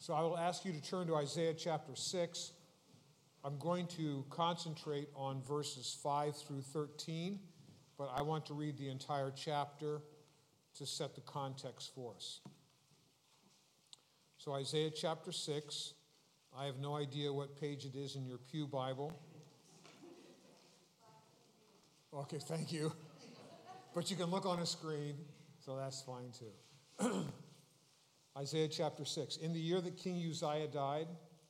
So I will ask you to turn to Isaiah chapter 6. I'm going to concentrate on verses 5 through 13, but I want to read the entire chapter to set the context for us. So Isaiah chapter 6, I have no idea what page it is in your pew Bible. Okay, thank you. But you can look on a screen, so that's fine too. Isaiah chapter 6. In the year that King Uzziah died,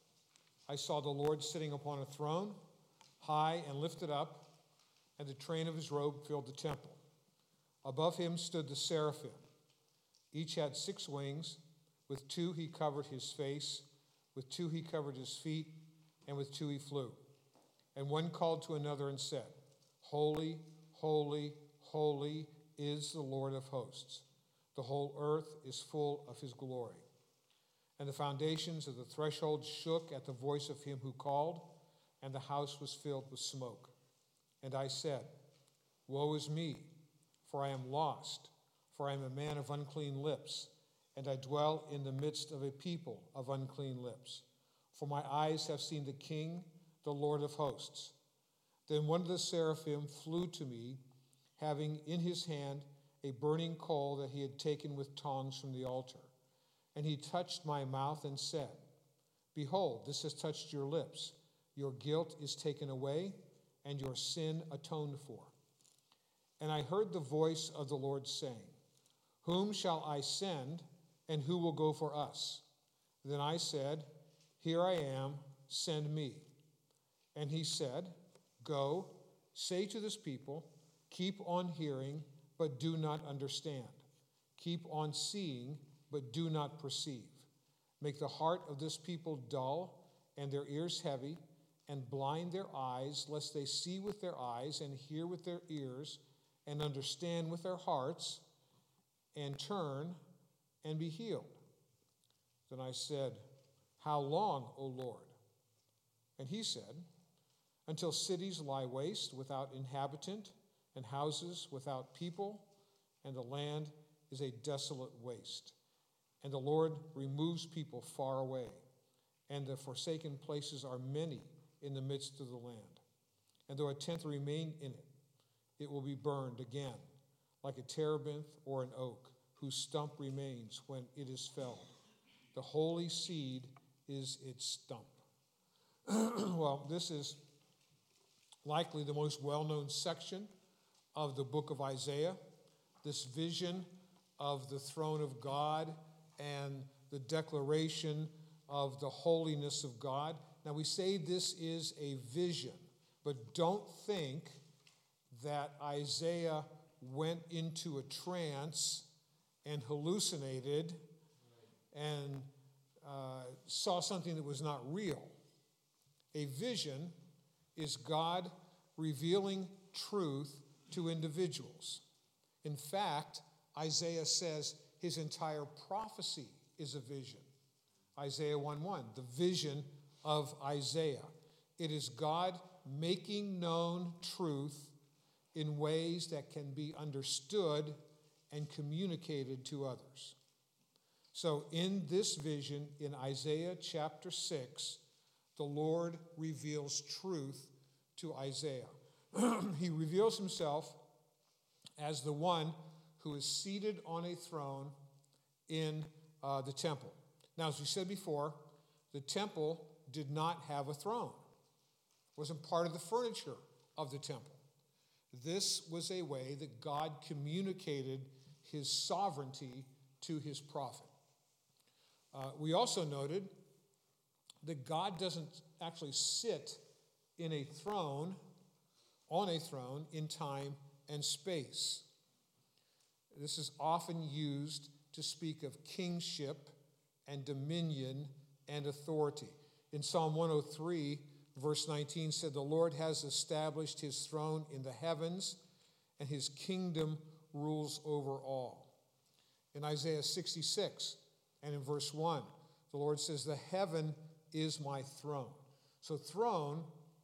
I saw the Lord sitting upon a throne, high and lifted up, and the train of his robe filled the temple. Above him stood the seraphim. Each had 6 wings. With 2 he covered his face, with 2 he covered his feet, and with 2 he flew. And one called to another and said, Holy, holy, holy is the Lord of hosts. The whole earth is full of his glory. And the foundations of the threshold shook at the voice of him who called, and the house was filled with smoke. And I said, Woe is me, for I am lost, for I am a man of unclean lips, and I dwell in the midst of a people of unclean lips. For my eyes have seen the King, the Lord of hosts. Then one of the seraphim flew to me, having in his hand a burning coal that he had taken with tongs from the altar. And he touched my mouth and said, Behold, this has touched your lips. Your guilt is taken away, and your sin atoned for. And I heard the voice of the Lord saying, Whom shall I send, and who will go for us? Then I said, Here I am, send me. And he said, Go, say to this people, keep on hearing, but do not understand. Keep on seeing, but do not perceive. Make the heart of this people dull, and their ears heavy, and blind their eyes, lest they see with their eyes, and hear with their ears, and understand with their hearts, and turn, and be healed. Then I said, How long, O Lord? And he said, Until cities lie waste without inhabitant, and houses without people, and the land is a desolate waste. And the Lord removes people far away, and the forsaken places are many in the midst of the land. And though a tenth remain in it, it will be burned again, like a terebinth or an oak, whose stump remains when it is felled. The holy seed is its stump. Well, this is likely the most well-known section of the book of Isaiah, this vision of the throne of God and the declaration of the holiness of God. Now, we say this is a vision, but don't think that Isaiah went into a trance and hallucinated and saw something that was not real. A vision is God revealing truth to individuals. In fact, Isaiah says his entire prophecy is a vision. Isaiah 1:1, the vision of Isaiah. It is God making known truth in ways that can be understood and communicated to others. So in this vision, in Isaiah chapter 6, the Lord reveals truth to Isaiah. He reveals himself as the one who is seated on a throne in the temple. Now, as we said before, the temple did not have a throne. It wasn't part of the furniture of the temple. This was a way that God communicated his sovereignty to his prophet. We also noted that God doesn't actually sit on a throne in time and space. This is often used to speak of kingship and dominion and authority. In Psalm 103, verse 19 said, The Lord has established his throne in the heavens, and his kingdom rules over all. In Isaiah 66 and in verse 1, the Lord says, The heaven is my throne. So throne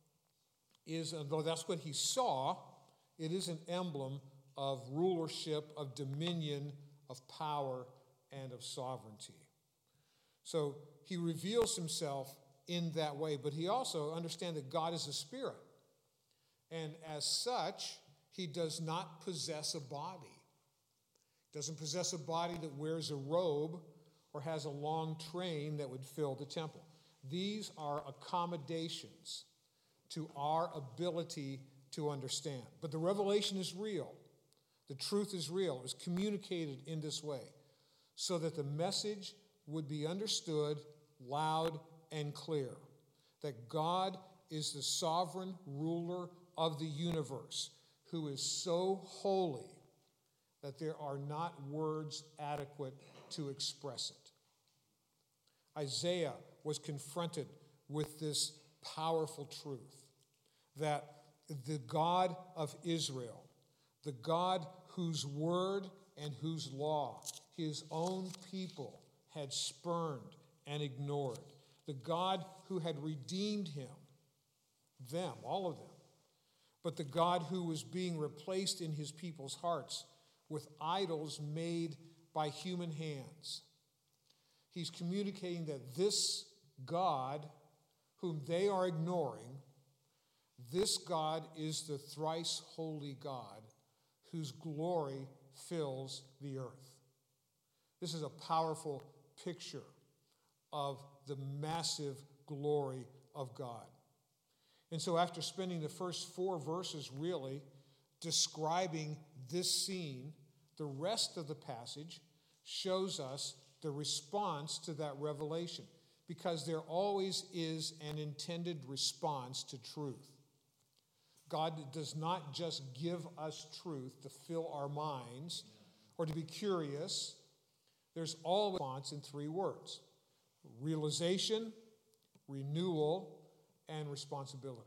is, though that's what he saw, it is an emblem of rulership, of dominion, of power, and of sovereignty. So he reveals himself in that way, but he also understands that God is a spirit. And as such, he does not possess a body. He doesn't possess a body that wears a robe or has a long train that would fill the temple. These are accommodations to our ability to understand. But the revelation is real. The truth is real. It was communicated in this way so that the message would be understood loud and clear. That God is the sovereign ruler of the universe, who is so holy that there are not words adequate to express it. Isaiah was confronted with this powerful truth that the God of Israel, the God whose word and whose law his own people had spurned and ignored, the God who had redeemed him, them, all of them, but the God who was being replaced in his people's hearts with idols made by human hands. He's communicating that this God, whom they are ignoring, this God is the thrice holy God whose glory fills the earth. This is a powerful picture of the massive glory of God. And so after spending the first 4 verses really describing this scene, the rest of the passage shows us the response to that revelation, because there always is an intended response to truth. God does not just give us truth to fill our minds or to be curious. There's always a response in 3 words: realization, renewal, and responsibility.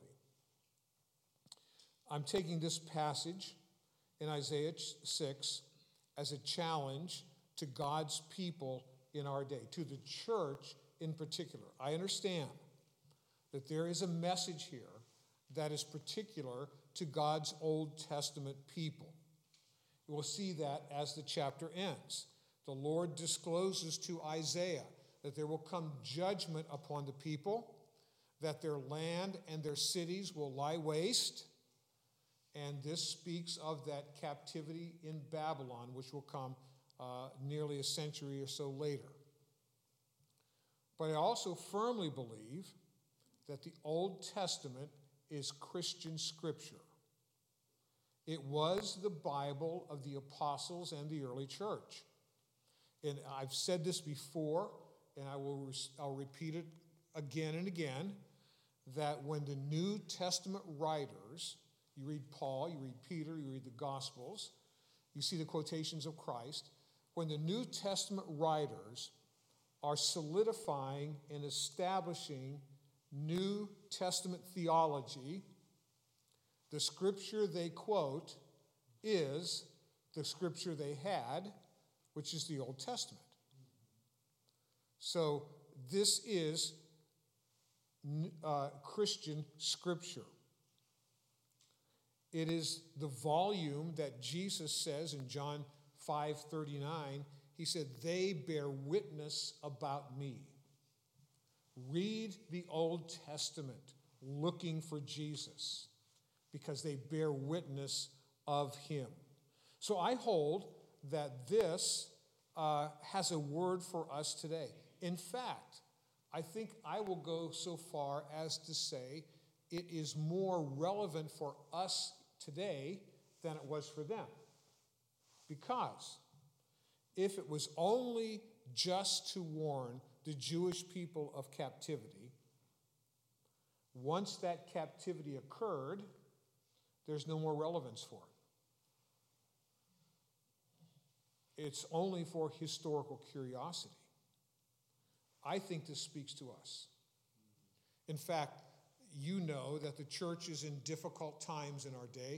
I'm taking this passage in Isaiah 6 as a challenge to God's people in our day, to the church in particular. I understand that there is a message here that is particular to God's Old Testament people. We'll see that as the chapter ends. The Lord discloses to Isaiah that there will come judgment upon the people, that their land and their cities will lie waste, and this speaks of that captivity in Babylon, which will come nearly a century or so later. But I also firmly believe that the Old Testament is Christian scripture. It was the Bible of the apostles and the early church. And I've said this before, and I'll repeat it again and again, that when the New Testament writers, you read Paul, you read Peter, you read the Gospels, you see the quotations of Christ, when the New Testament writers are solidifying and establishing New Testament theology, the scripture they quote is the scripture they had, which is the Old Testament. So this is Christian scripture. It is the volume that Jesus says in John 5:39. He said, "They bear witness about me." Read the Old Testament looking for Jesus, because they bear witness of him. So I hold that this has a word for us today. In fact, I think I will go so far as to say it is more relevant for us today than it was for them. Because if it was only just to warn the Jewish people of captivity, once that captivity occurred, there's no more relevance for it. It's only for historical curiosity. I think this speaks to us. In fact, you know that the church is in difficult times in our day.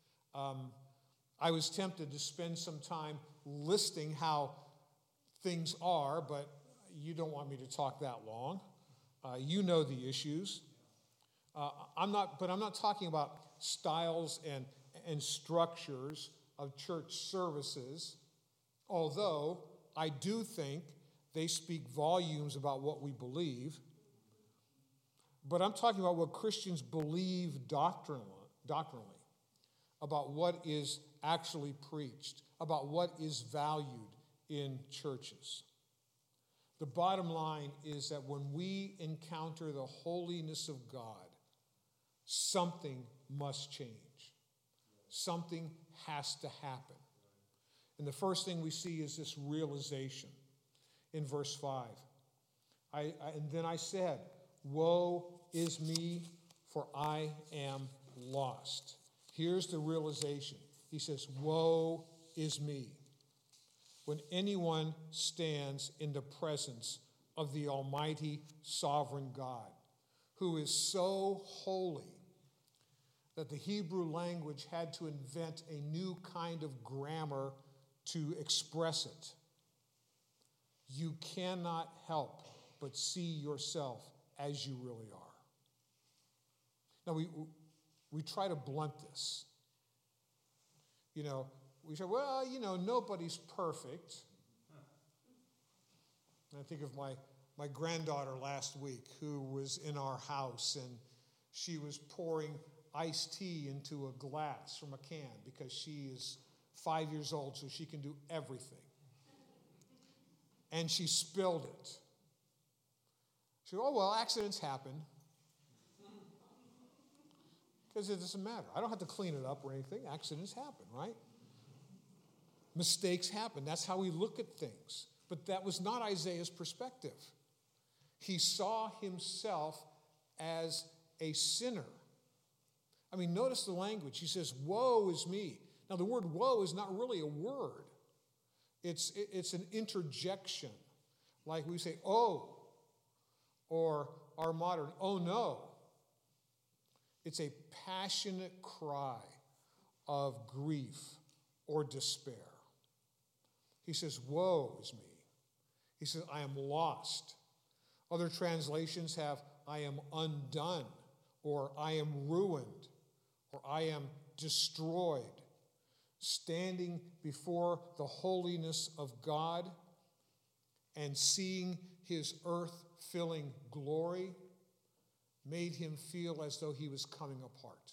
I was tempted to spend some time listing how things are, but you don't want me to talk that long. You know the issues. I'm not talking about styles and structures of church services, although I do think they speak volumes about what we believe. But I'm talking about what Christians believe doctrinally, about what is actually preached, about what is valued in churches. The bottom line is that when we encounter the holiness of God, something must change. Something has to happen. And the first thing we see is this realization in verse 5. And then I said, "Woe is me, for I am lost." Here's the realization. He says, "Woe is me." When anyone stands in the presence of the Almighty Sovereign God, who is so holy that the Hebrew language had to invent a new kind of grammar to express it, you cannot help but see yourself as you really are. Now, we try to blunt this. We say, well, nobody's perfect. And I think of my granddaughter last week who was in our house, and she was pouring iced tea into a glass from a can because she is 5 years old, so she can do everything. And she spilled it. She said, "Oh, well, accidents happen." Because it doesn't matter. I don't have to clean it up or anything. Accidents happen, right? Mistakes happen. That's how we look at things. But that was not Isaiah's perspective. He saw himself as a sinner. I mean, notice the language. He says, "Woe is me." Now, the word woe is not really a word. It's an interjection. Like we say, "oh," or our modern, "oh no." It's a passionate cry of grief or despair. He says, "Woe is me." He says, "I am lost." Other translations have, "I am undone," or "I am ruined," or "I am destroyed." Standing before the holiness of God and seeing his earth-filling glory made him feel as though he was coming apart.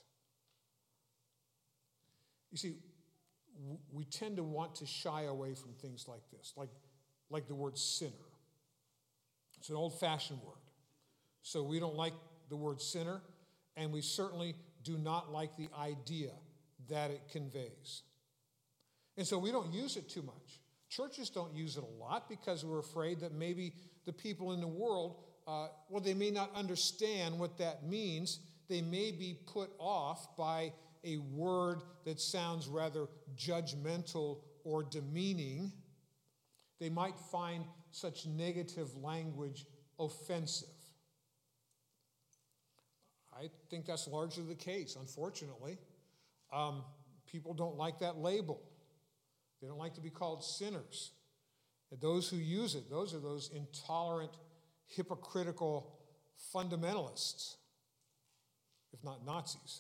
You see, we tend to want to shy away from things like this, like the word sinner. It's an old-fashioned word. So we don't like the word sinner, and we certainly do not like the idea that it conveys. And so we don't use it too much. Churches don't use it a lot because we're afraid that maybe the people in the world, they may not understand what that means. They may be put off by a word that sounds rather judgmental or demeaning. They might find such negative language offensive. I think that's largely the case, unfortunately. People don't like that label. They don't like to be called sinners. And those who use it, those are those intolerant, hypocritical fundamentalists, if not Nazis.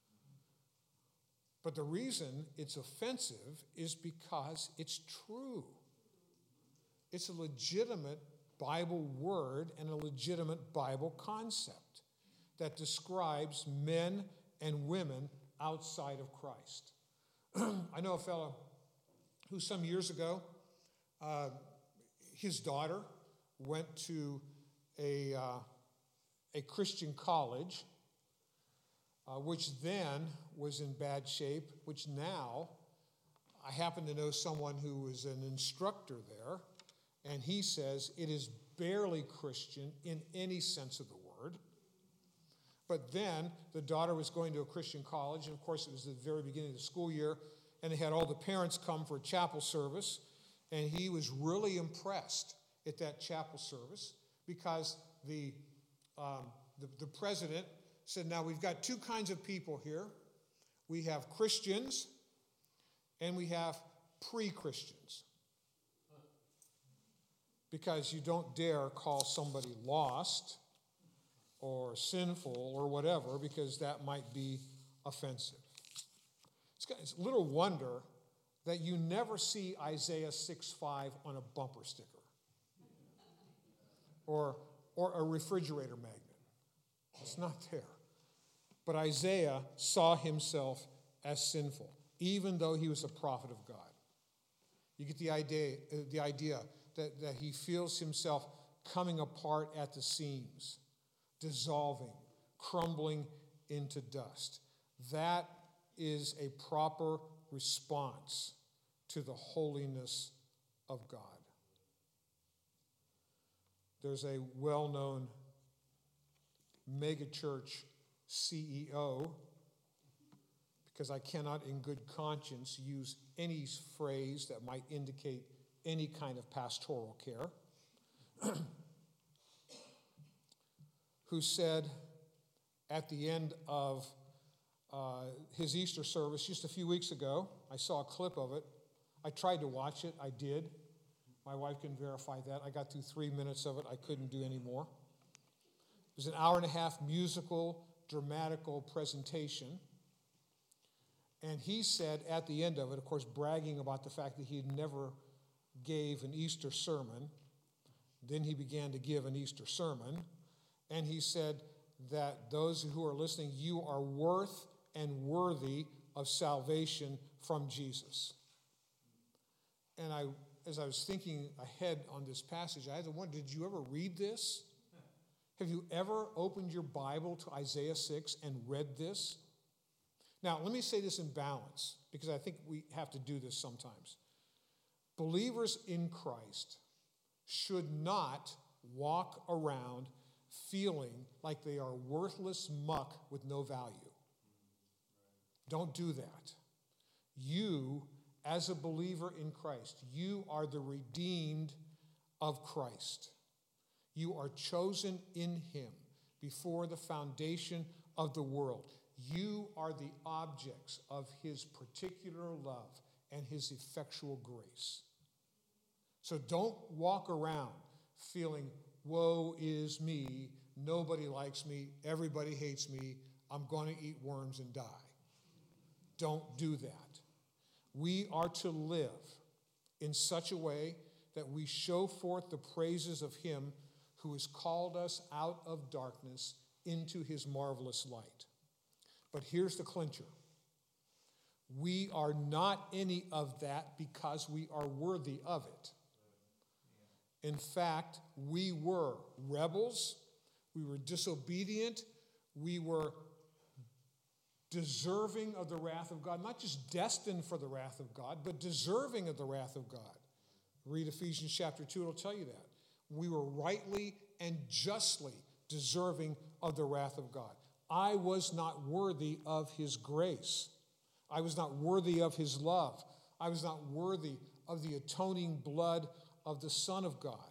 But the reason it's offensive is because it's true. It's a legitimate Bible word and a legitimate Bible concept that describes men and women outside of Christ. I know a fellow who some years ago, his daughter went to a Christian college, which then was in bad shape, which now, I happen to know someone who was an instructor there, and he says it is barely Christian in any sense of the word. But then the daughter was going to a Christian college, and of course it was the very beginning of the school year, and they had all the parents come for a chapel service, and he was really impressed at that chapel service because the president said, "Now we've got two kinds of people here. We have Christians and we have pre-Christians. Because you don't dare call somebody lost or sinful or whatever, because that might be offensive." It's little wonder that you never see Isaiah 6:5 on a bumper sticker. or a refrigerator magnet. It's not there. But Isaiah saw himself as sinful, even though he was a prophet of God. You get the idea that he feels himself coming apart at the seams, dissolving, crumbling into dust. That is a proper response to the holiness of God. There's a well-known megachurch CEO, because I cannot in good conscience use any phrase that might indicate any kind of pastoral care, who said at the end of his Easter service just a few weeks ago, I saw a clip of it. I tried to watch it. I did. My wife can verify that. I got through 3 minutes of it. I couldn't do any more. It was an hour-and-a-half musical, dramatical presentation. And he said at the end of it, of course, bragging about the fact that he had never gave an Easter sermon. Then he began to give an Easter sermon. And he said that those who are listening, you are worth and worthy of salvation from Jesus. And as I was thinking ahead on this passage, I had to wonder, did you ever read this? Have you ever opened your Bible to Isaiah 6 and read this? Now, let me say this in balance, because I think we have to do this sometimes. Believers in Christ should not walk around feeling like they are worthless muck with no value. Don't do that. You, as a believer in Christ, you are the redeemed of Christ. You are chosen in him before the foundation of the world. You are the objects of his particular love and his effectual grace. So don't walk around feeling, woe is me, nobody likes me, everybody hates me, I'm going to eat worms and die. Don't do that. We are to live in such a way that we show forth the praises of him who has called us out of darkness into his marvelous light. But here's the clincher. We are not any of that because we are worthy of it. In fact, we were rebels, we were disobedient, we were deserving of the wrath of God, not just destined for the wrath of God, but deserving of the wrath of God. Read Ephesians chapter 2, it'll tell you that. We were rightly and justly deserving of the wrath of God. I was not worthy of his grace. I was not worthy of his love. I was not worthy of the atoning blood of the Son of God.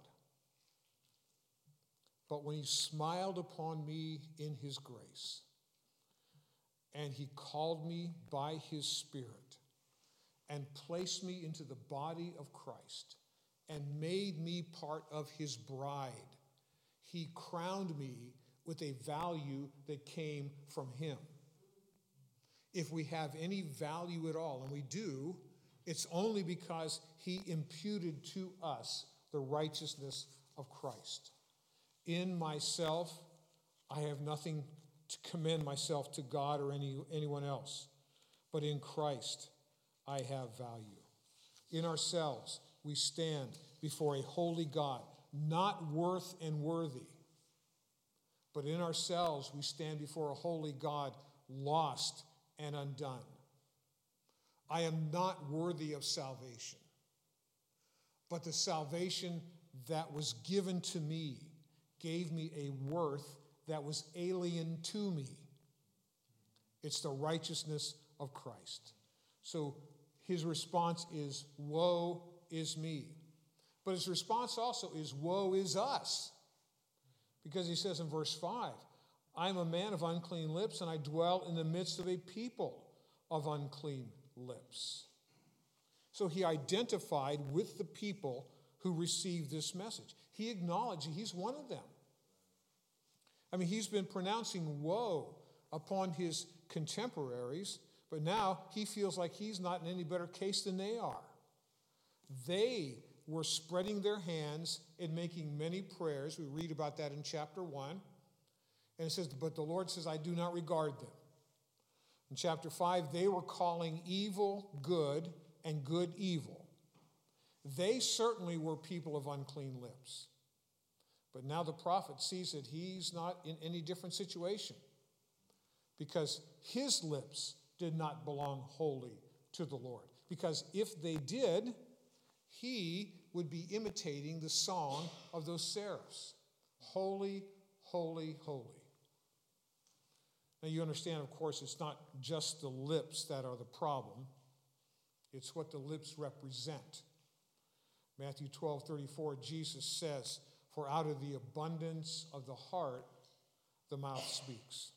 But when he smiled upon me in his grace, and he called me by his Spirit, and placed me into the body of Christ, and made me part of his bride, he crowned me with a value that came from him. If we have any value at all, and we do, it's only because he imputed to us the righteousness of Christ. In myself, I have nothing to commend myself to God or anyone else, but in Christ, I have value. In ourselves, we stand before a holy God, not worth and worthy. But in ourselves, we stand before a holy God, lost and undone. I am not worthy of salvation. But the salvation that was given to me gave me a worth that was alien to me. It's the righteousness of Christ. So his response is, woe is me. But his response also is, woe is us. Because he says in verse 5, I am a man of unclean lips, and I dwell in the midst of a people of unclean lips. So he identified with the people who received this message. He acknowledged he's one of them. I mean, he's been pronouncing woe upon his contemporaries, but now he feels like he's not in any better case than they are. They were spreading their hands and making many prayers. We read about that in chapter 1. And it says, but the Lord says, I do not regard them. In chapter 5, they were calling evil good and good evil. They certainly were people of unclean lips. But now the prophet sees that he's not in any different situation because his lips did not belong wholly to the Lord. Because if they did, he would be imitating the song of those seraphs. Holy, holy, holy. Now you understand, of course, it's not just the lips that are the problem. It's what the lips represent. Matthew 12:34, Jesus says, for out of the abundance of the heart, the mouth speaks.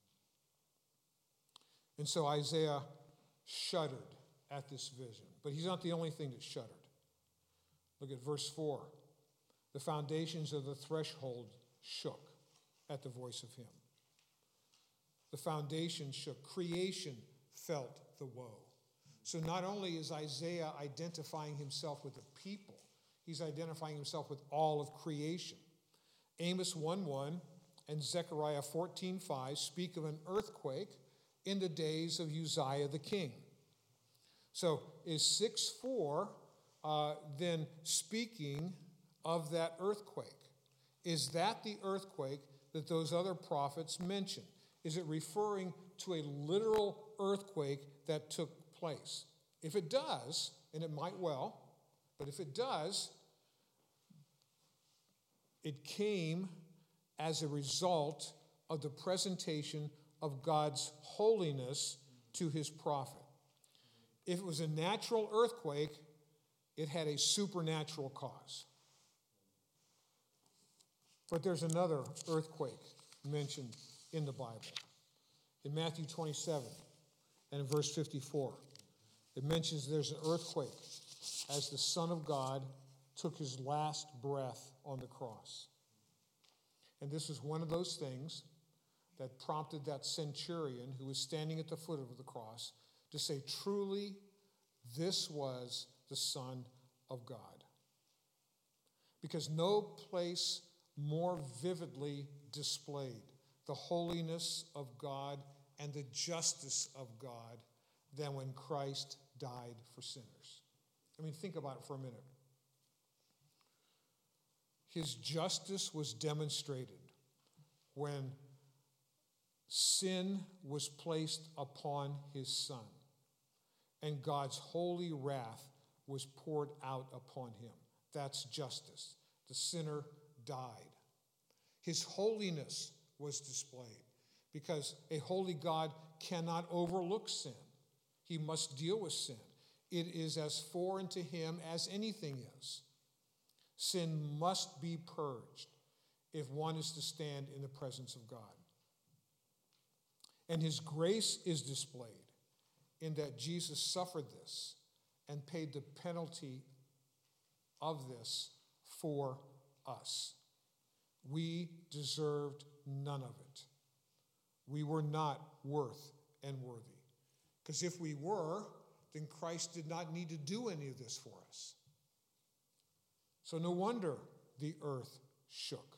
And so Isaiah shuddered at this vision. But he's not the only thing that shuddered. Look at verse 4. The foundations of the threshold shook at the voice of him. The foundation shook. Creation felt the woe. So not only is Isaiah identifying himself with the people, he's identifying himself with all of creation. Amos 1:1 and Zechariah 14:5 speak of an earthquake in the days of Uzziah the king. So is 6:4 then speaking of that earthquake? Is that the earthquake that those other prophets mentioned? Is it referring to a literal earthquake that took place? If it does, and it might well, but if it does, it came as a result of the presentation of God's holiness to his prophet. If it was a natural earthquake, it had a supernatural cause. But there's another earthquake mentioned in the Bible. In Matthew 27 and in verse 54, it mentions there's an earthquake as the Son of God took his last breath on the cross. And this is one of those things that prompted that centurion who was standing at the foot of the cross to say, truly, this was the Son of God. Because no place more vividly displayed the holiness of God and the justice of God than when Christ died for sinners. I mean, think about it for a minute. His justice was demonstrated when sin was placed upon his Son, and God's holy wrath was poured out upon him. That's justice. The sinner died. His holiness was displayed because a holy God cannot overlook sin. He must deal with sin. It is as foreign to him as anything is. Sin must be purged if one is to stand in the presence of God. And his grace is displayed in that Jesus suffered this and paid the penalty of this for us. We deserved none of it. We were not worth and worthy. Because if we were, then Christ did not need to do any of this for us. So no wonder the earth shook.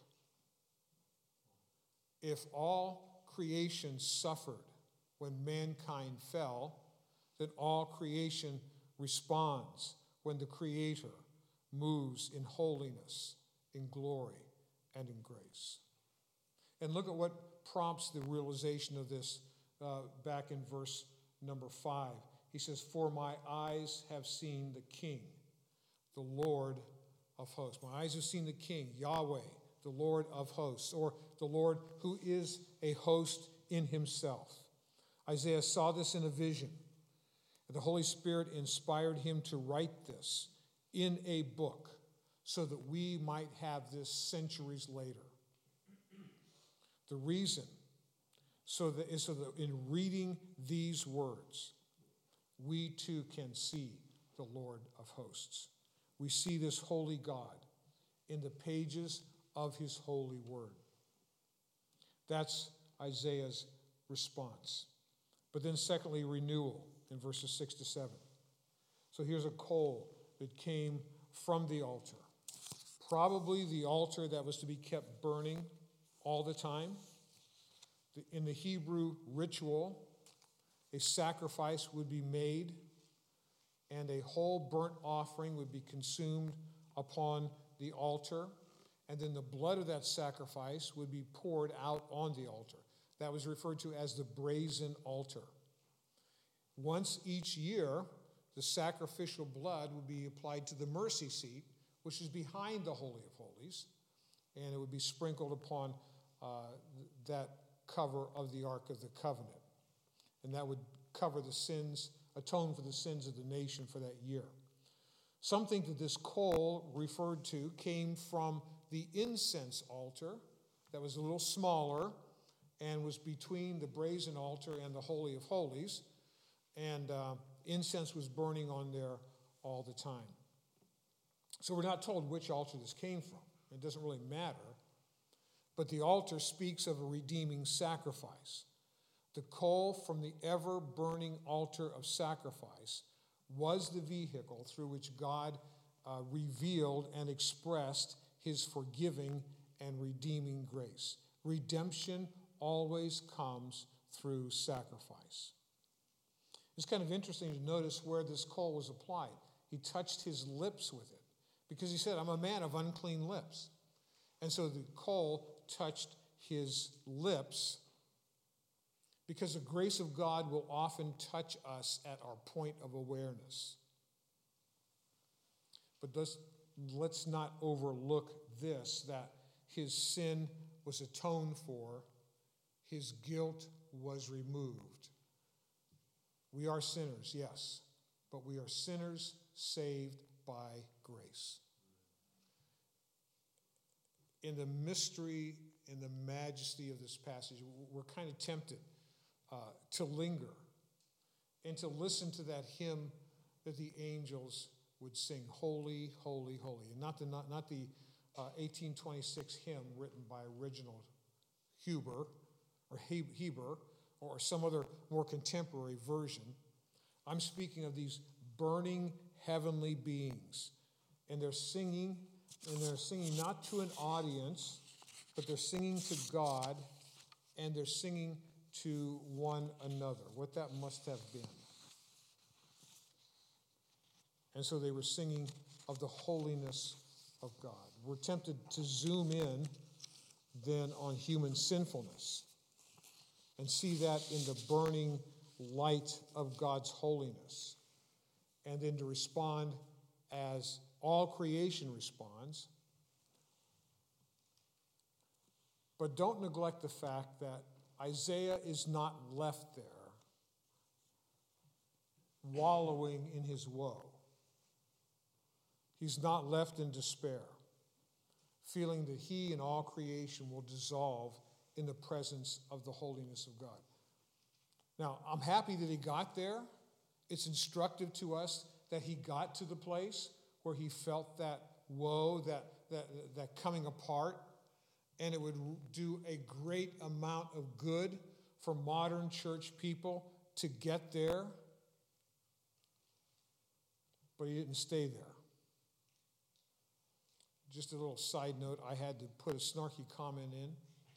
If all creation suffered when mankind fell, then all creation responds when the Creator moves in holiness, in glory, and in grace. And look at what prompts the realization of this back in verse number 5. He says, for my eyes have seen the King, the Lord of hosts. My eyes have seen the King, Yahweh, the Lord of hosts, or the Lord who is a host in himself. Isaiah saw this in a vision. The Holy Spirit inspired him to write this in a book so that we might have this centuries later. The reason so that in reading these words, we too can see the Lord of hosts. We see this holy God in the pages of his holy word. That's Isaiah's response. But then secondly, renewal in verses 6 to 7. So here's a coal that came from the altar. Probably the altar that was to be kept burning all the time. In the Hebrew ritual, a sacrifice would be made, and a whole burnt offering would be consumed upon the altar, and then the blood of that sacrifice would be poured out on the altar. That was referred to as the brazen altar. Once each year, the sacrificial blood would be applied to the mercy seat, which is behind the Holy of Holies, and it would be sprinkled upon that cover of the Ark of the Covenant. And that would cover the sins, atone for the sins of the nation for that year. Some think that this coal referred to came from the incense altar that was a little smaller and was between the brazen altar and the Holy of Holies. And incense was burning on there all the time. So we're not told which altar this came from. It doesn't really matter. But the altar speaks of a redeeming sacrifice. The coal from the ever-burning altar of sacrifice was the vehicle through which God revealed and expressed his forgiving and redeeming grace. Redemption always comes through sacrifice. It's kind of interesting to notice where this coal was applied. He touched his lips with it because he said, I'm a man of unclean lips. And so the coal touched his lips because the grace of God will often touch us at our point of awareness. But let's not overlook this, that his sin was atoned for, his guilt was removed. We are sinners, yes, but we are sinners saved by grace. In the mystery, in the majesty of this passage, we're kind of tempted to linger and to listen to that hymn that the angels would sing, Holy, Holy, Holy. And not the 1826 hymn written by Reginald Heber or some other more contemporary version. I'm speaking of these burning heavenly beings. And they're singing not to an audience, but they're singing to God, and they're singing to one another, what that must have been. And so they were singing of the holiness of God. We're tempted to zoom in then on human sinfulness and see that in the burning light of God's holiness, and then to respond as all creation responds. But don't neglect the fact that Isaiah is not left there wallowing in his woe. He's not left in despair, feeling that he and all creation will dissolve in the presence of the holiness of God. Now, I'm happy that he got there. It's instructive to us that he got to the place where he felt that woe, that coming apart, and it would do a great amount of good for modern church people to get there. But he didn't stay there. Just a little side note, I had to put a snarky comment in.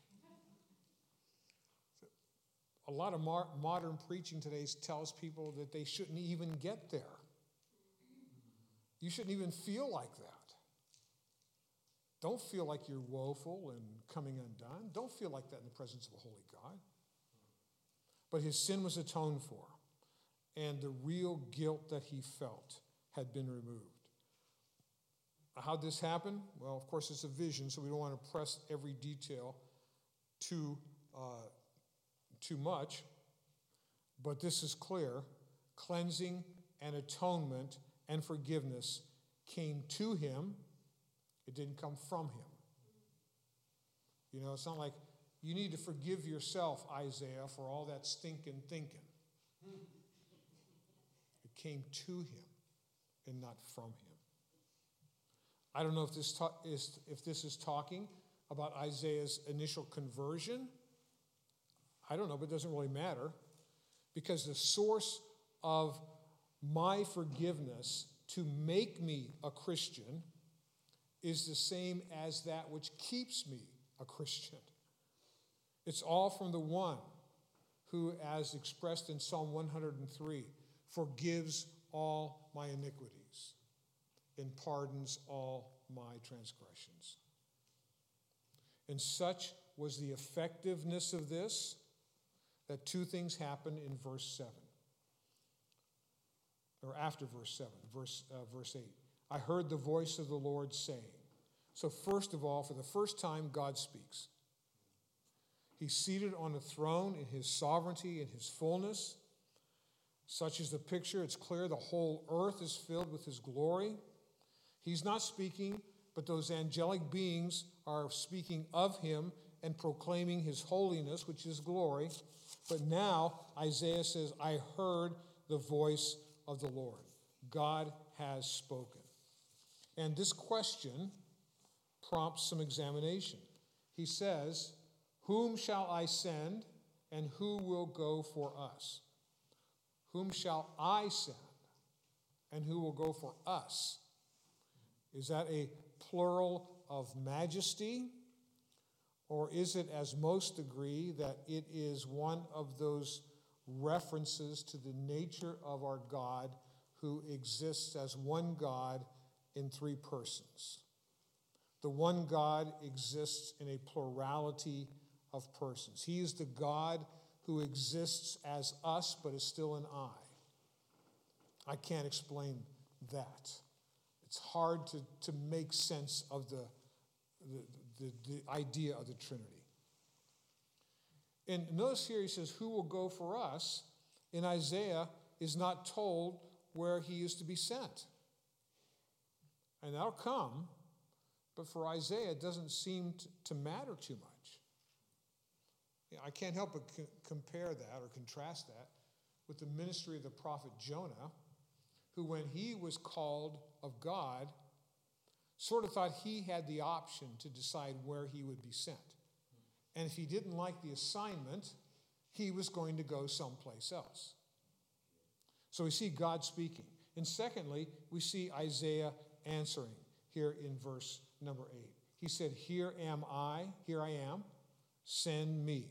A lot of modern preaching today tells people that they shouldn't even get there. You shouldn't even feel like that. Don't feel like you're woeful and coming undone. Don't feel like that in the presence of a holy God. But his sin was atoned for, and the real guilt that he felt had been removed. How'd this happen? Well, of course, it's a vision, so we don't want to press every detail too much. But this is clear. Cleansing and atonement and forgiveness came to him. It didn't come from him. You know, it's not like you need to forgive yourself, Isaiah, for all that stinking thinking. It came to him and not from him. I don't know if this is talking about Isaiah's initial conversion. I don't know, but it doesn't really matter, because the source of my forgiveness to make me a Christian is the same as that which keeps me a Christian. It's all from the one who, as expressed in Psalm 103, forgives all my iniquities and pardons all my transgressions. And such was the effectiveness of this that two things happen in verse 7. Or after verse 7, verse 8. I heard the voice of the Lord saying. So first of all, for the first time, God speaks. He's seated on a throne in his sovereignty and his fullness. Such is the picture. It's clear the whole earth is filled with his glory. He's not speaking, but those angelic beings are speaking of him and proclaiming his holiness, which is glory. But now Isaiah says, I heard the voice of the Lord. God has spoken. And this question prompts some examination. He says, whom shall I send, and who will go for us? Whom shall I send, and who will go for us? Is that a plural of majesty, or is it, as most agree, that it is one of those references to the nature of our God who exists as one God in three persons? The one God exists in a plurality of persons. He is the God who exists as us, but is still an I. I can't explain that. It's hard to make sense of the idea of the Trinity. And notice here he says, who will go for us? In Isaiah is not told where he is to be sent. And that'll come, but for Isaiah it doesn't seem to matter too much. I can't help but compare that or contrast that with the ministry of the prophet Jonah, who when he was called of God, sort of thought he had the option to decide where he would be sent. And if he didn't like the assignment, he was going to go someplace else. So we see God speaking. And secondly, we see Isaiah answering here in verse number 8. He said, here I am, send me.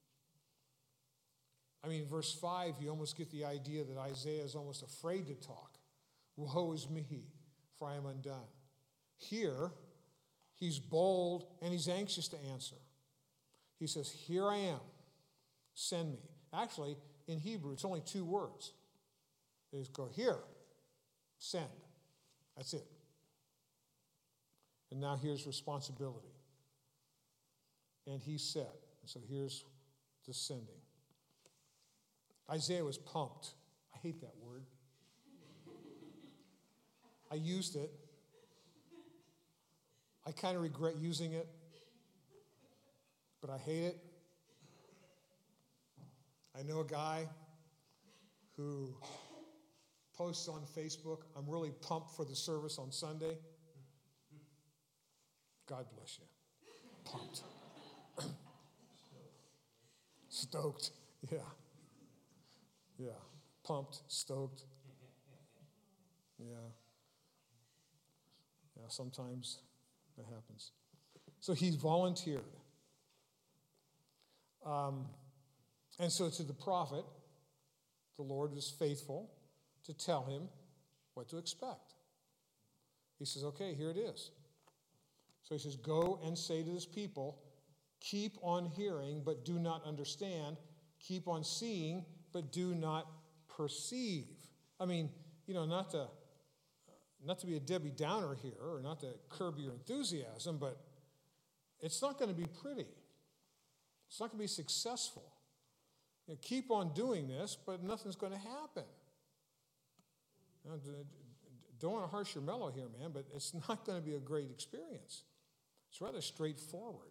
I mean, verse 5, you almost get the idea that Isaiah is almost afraid to talk. Woe is me, for I am undone. Here, he's bold and he's anxious to answer. He says, here I am, send me. Actually, in Hebrew, it's only two words. They just go, here, send. That's it. And now here's responsibility. And he said, and so here's the sending. Isaiah was pumped. I hate that word. I used it. I kind of regret using it, but I hate it. I know a guy who posts on Facebook, I'm really pumped for the service on Sunday. God bless you. Pumped. Stoked. Yeah. Yeah. Pumped, stoked. Yeah. Yeah, sometimes that happens. So he volunteered. And so to the prophet, the Lord was faithful to tell him what to expect. He says, okay, here it is. So he says, go and say to this people, keep on hearing, but do not understand. Keep on seeing, but do not perceive. I mean, not to be a Debbie Downer here, or not to curb your enthusiasm, but it's not going to be pretty. It's not going to be successful. Keep on doing this, but nothing's going to happen. Don't want to harsh your mellow here, man, but it's not going to be a great experience. It's rather straightforward.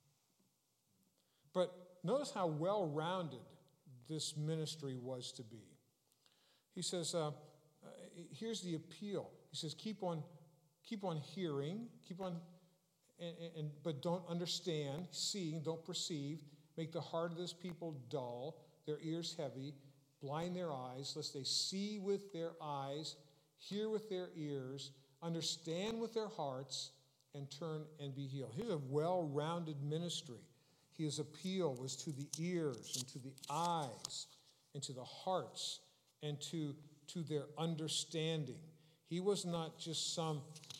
But notice how well-rounded this ministry was to be. He says, here's the appeal. He says, keep on hearing, but don't understand, seeing, don't perceive. Make the heart of this people dull, their ears heavy, blind their eyes, lest they see with their eyes, hear with their ears, understand with their hearts, and turn and be healed. Here's a well-rounded ministry. His appeal was to the ears and to the eyes and to the hearts and to their understanding. He was not just some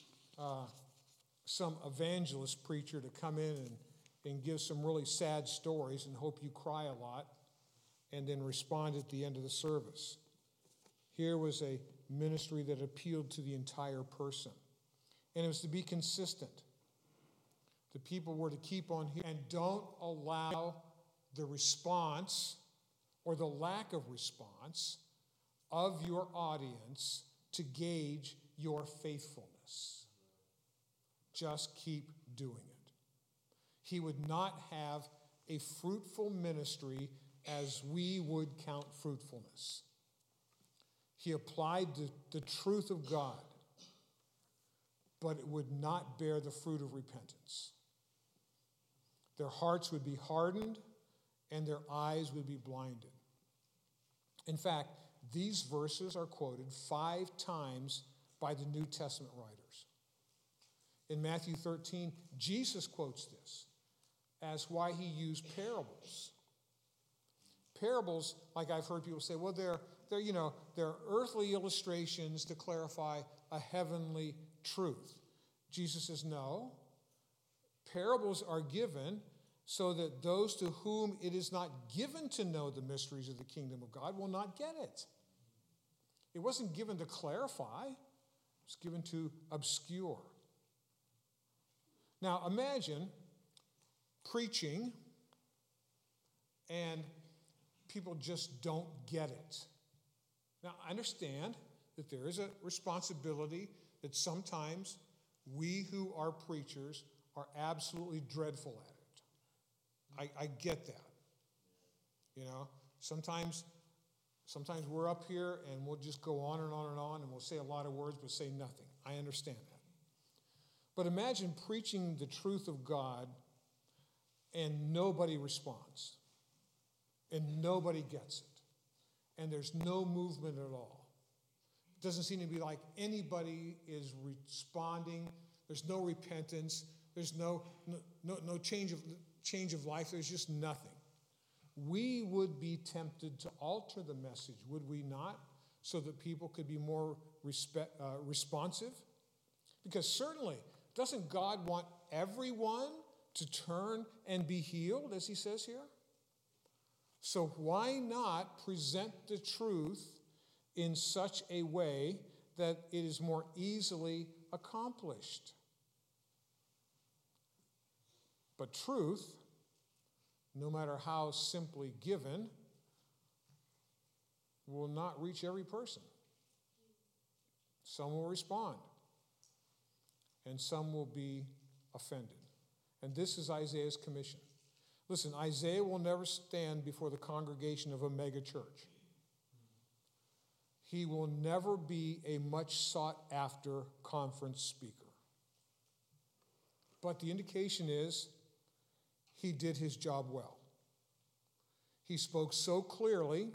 evangelist preacher to come in and give some really sad stories and hope you cry a lot and then respond at the end of the service. Here was a ministry that appealed to the entire person. And it was to be consistent. The people were to keep on hearing. And don't allow the response or the lack of response of your audience to gauge your faithfulness. Just keep doing it. He would not have a fruitful ministry as we would count fruitfulness. He applied the truth of God, but it would not bear the fruit of repentance. Their hearts would be hardened and their eyes would be blinded. In fact, these verses are quoted 5 times by the New Testament writers. In Matthew 13, Jesus quotes this as why he used parables. Parables, like I've heard people say, well, they're earthly illustrations to clarify a heavenly truth. Jesus says, no. Parables are given so that those to whom it is not given to know the mysteries of the kingdom of God will not get it. It wasn't given to clarify. It was given to obscure. Now, imagine preaching and people just don't get it. Now, I understand that there is a responsibility that sometimes we who are preachers are absolutely dreadful at it. I get that. You know, sometimes we're up here and we'll just go on and on and on and we'll say a lot of words but say nothing. I understand that. But imagine preaching the truth of God and nobody responds. And nobody gets it. And there's no movement at all. It doesn't seem to be like anybody is responding. There's no repentance. There's no change of life. There's just nothing. We would be tempted to alter the message, would we not? So that people could be more responsive? Because certainly, doesn't God want everyone to turn and be healed, as he says here? So why not present the truth in such a way that it is more easily accomplished? But truth, no matter how simply given, will not reach every person. Some will respond, and some will be offended. And this is Isaiah's commission. Listen, Isaiah will never stand before the congregation of a mega church. He will never be a much sought after conference speaker. But the indication is he did his job well. He spoke so clearly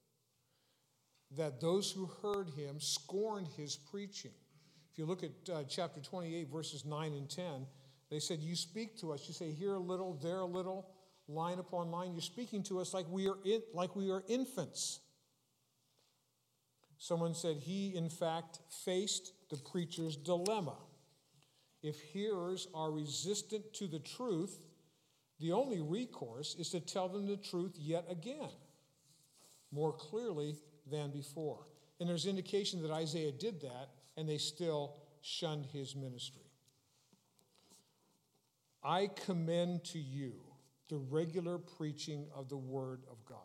that those who heard him scorned his preaching. If you look at chapter 28, verses 9 and 10, they said, you speak to us. You say here a little, there a little, line upon line. You're speaking to us like we are infants. Someone said he, in fact, faced the preacher's dilemma. If hearers are resistant to the truth, the only recourse is to tell them the truth yet again, more clearly than before. And there's indication that Isaiah did that, and they still shunned his ministry. I commend to you the regular preaching of the Word of God,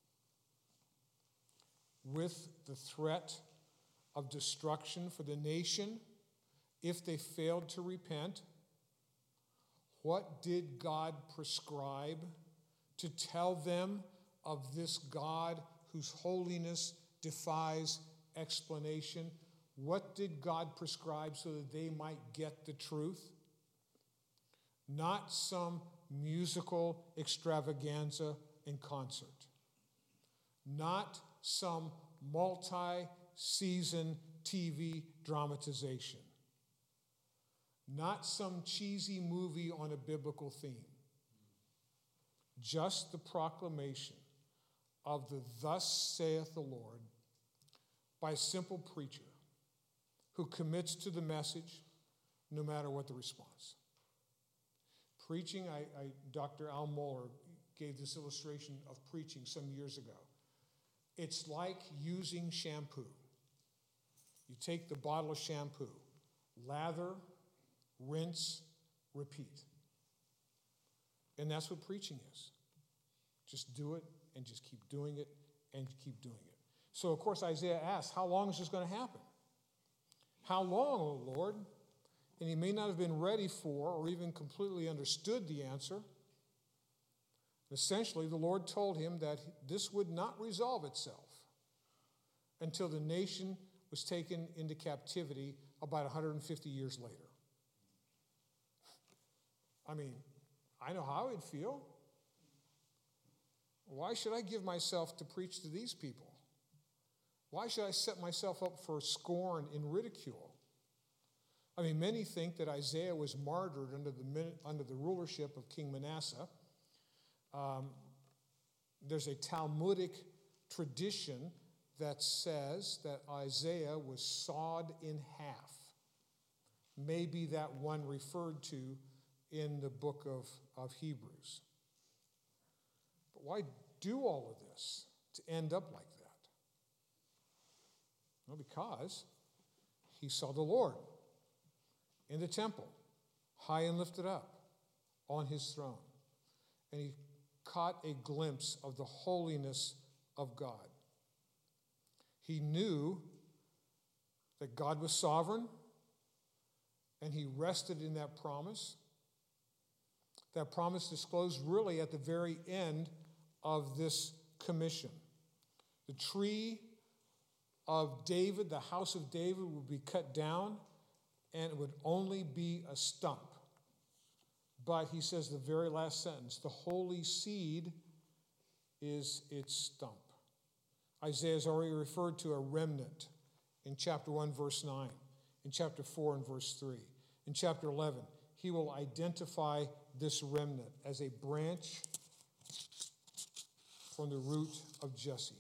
with the threat of destruction for the nation if they failed to repent. What did God prescribe to tell them of this God whose holiness defies explanation? What did God prescribe so that they might get the truth? Not some musical extravaganza in concert. Not some multi-season TV dramatization. Not some cheesy movie on a biblical theme. Just the proclamation of the "Thus saith the Lord" by a simple preacher who commits to the message no matter what the response. Preaching, Dr. Al Mohler gave this illustration of preaching some years ago. It's like using shampoo. You take the bottle of shampoo, lather, rinse, repeat. And that's what preaching is. Just do it and just keep doing it and keep doing it. So, of course, Isaiah asks, how long is this going to happen? How long, O Lord? And he may not have been ready for or even completely understood the answer. Essentially, the Lord told him that this would not resolve itself until the nation was taken into captivity about 150 years later. I mean, I know how I'd feel. Why should I give myself to preach to these people? Why should I set myself up for scorn and ridicule? I mean, many think that Isaiah was martyred under the rulership of King Manasseh. There's a Talmudic tradition that says that Isaiah was sawed in half. Maybe that one referred to in the book of Hebrews. But why do all of this to end up like that? Well, because he saw the Lord in the temple, high and lifted up on his throne. And he caught a glimpse of the holiness of God. He knew that God was sovereign, and he rested in that promise. That promise disclosed really at the very end of this commission. The tree of David, the house of David, would be cut down, and it would only be a stump. But he says the very last sentence, the holy seed is its stump. Isaiah has already referred to a remnant in chapter 1, verse 9, in chapter 4 and verse 3. In chapter 11, he will identify this remnant as a branch from the root of Jesse.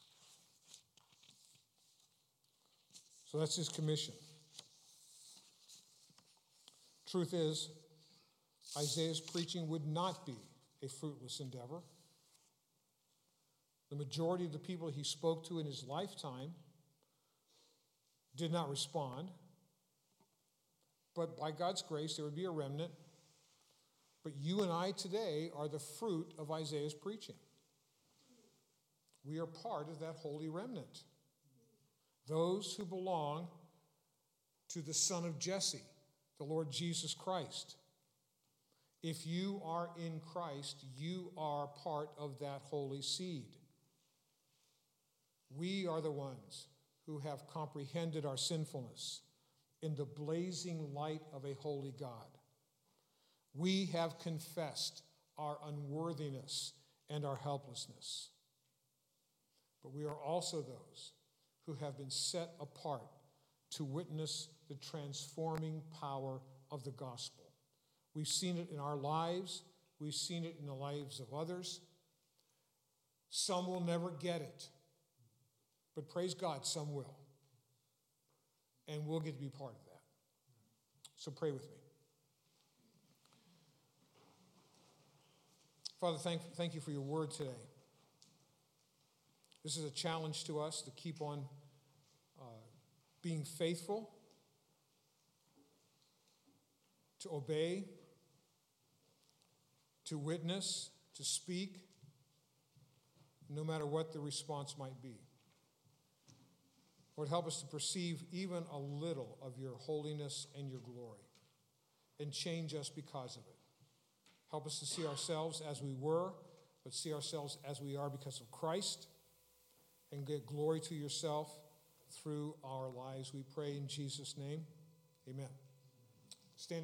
So that's his commission. Truth is, Isaiah's preaching would not be a fruitless endeavor. The majority of the people he spoke to in his lifetime did not respond. But by God's grace, there would be a remnant. But you and I today are the fruit of Isaiah's preaching. We are part of that holy remnant. Those who belong to the Son of Jesse, the Lord Jesus Christ. If you are in Christ, you are part of that holy seed. We are the ones who have comprehended our sinfulness in the blazing light of a holy God. We have confessed our unworthiness and our helplessness. But we are also those who have been set apart to witness the transforming power of the gospel. We've seen it in our lives. We've seen it in the lives of others. Some will never get it. But praise God, some will. And we'll get to be part of that. So pray with me. Father, thank you for your word today. This is a challenge to us to keep on being faithful, to obey, to witness, to speak, no matter what the response might be. Lord, help us to perceive even a little of your holiness and your glory, and change us because of it. Help us to see ourselves as we were, but see ourselves as we are because of Christ, and get glory to yourself through our lives. We pray in Jesus' name. Amen.